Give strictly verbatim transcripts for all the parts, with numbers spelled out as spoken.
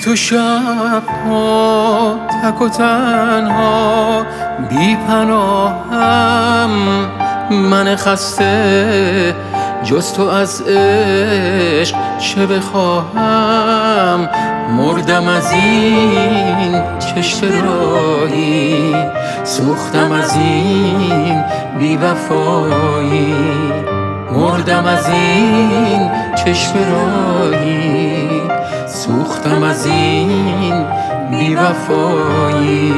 تو شب‌ها تک و تنها بی پناهم، من خسته جز تو از عشق چه بخواهم. مردم از این کشت راهی، سوختم از این بی وفایی. مردم از این کشت راهی، سوختم از این بی وفایی.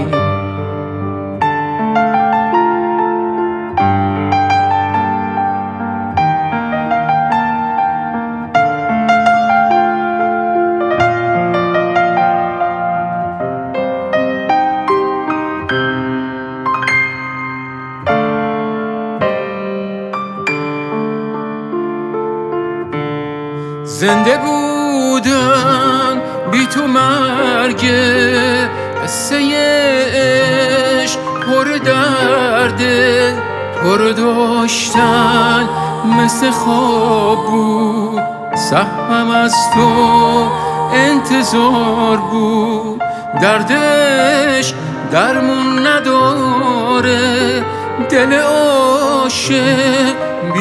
زنده بودن بی تو مرگه، قصه عشق پر درده. تو رو داشتن مثل خواب بود، سهمم از تو انتظار بود. دردش درمون نداره، دل عاشق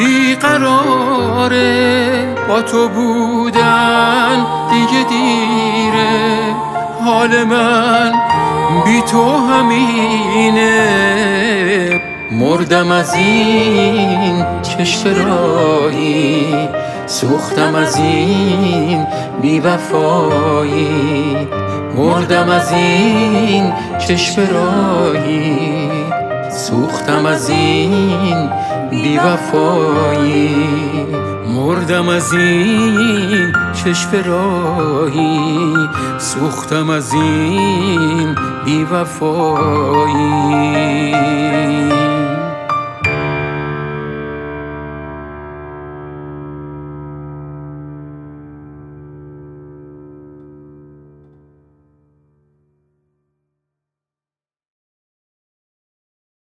بیقراره. با تو بودن دیگه دیره، حال من بی تو همینه. مردم از این کشت راهی، سوختم از این بی وفایی. مردم از این کشت راهی، سوختم از این بی وفایی. مردم از این کشف راهی، سوختم از این بی وفایی.